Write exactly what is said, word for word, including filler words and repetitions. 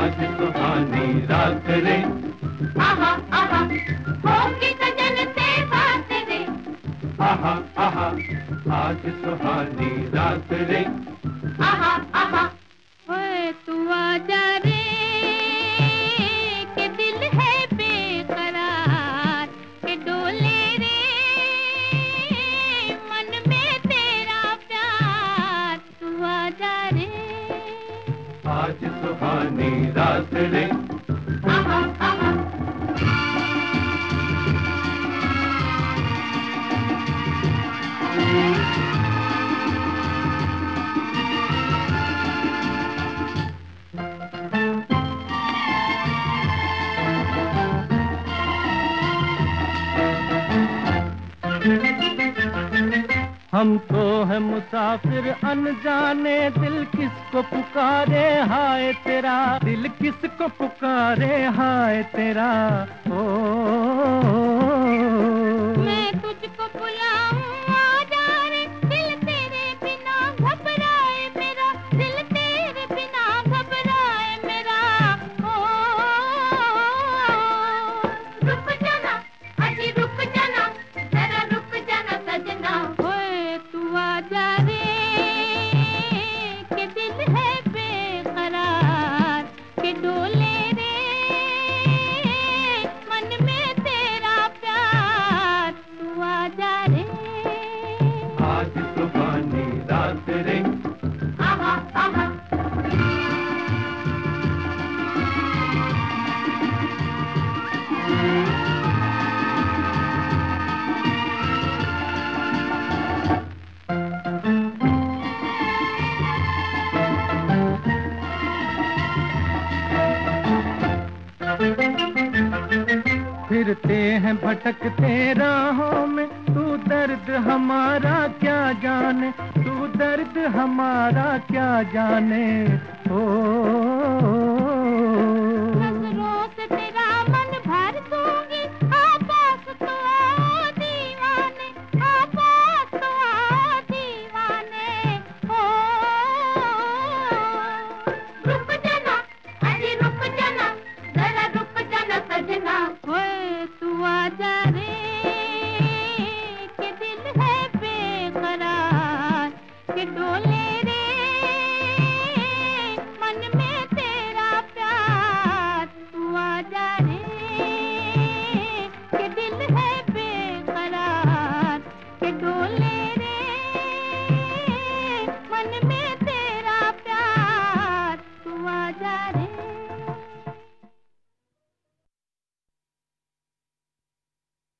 आज सुहानी रात रे, आहा आहा होगी सजन से बात रे, आहा आहा आज सुहानी रात रे, आहा आहा ओए तू आजा रे के दिल है बेकरार के डोले रे मन में तेरा प्यार, तू आजा रे आज सुहानी रात रे, आहा आहा हम तो है मुसाफिर अनजाने, दिल किसको पुकारे हाय तेरा, दिल किसको पुकारे हाय तेरा। ओ मैं तुझको बुलाऊं आजा रे, दिल तेरे बिना घबराए मेरा, दिल तेरे बिना घबराए मेरा। ओ रुक जाना अजी रुक जाना, जरा रुक जाना सजना, ओए तू आजा रे के दिल है बेकरार के डोले रे मन में तेरा प्यार, तू आजा रे आज सुहानी रात रे, आहा आहा फिरते हैं भटकते राहों में, तू दर्द हमारा क्या जाने, तू दर्द हमारा क्या जाने। ओ नजरों से तेरा मन भर दूंगी, आपास तो आओ दीवाने, आपास तो आओ दीवाने। ओ रुक जाना अजी रुक जाना, जरा रुक जाना सजना, ओए तू आजा रे के दिल है बेकरार के डोले रे मन में तेरा प्यार, तू आजा रे के दिल है बेकरार के डोले रे मन में तेरा प्यार, तू आजा रे।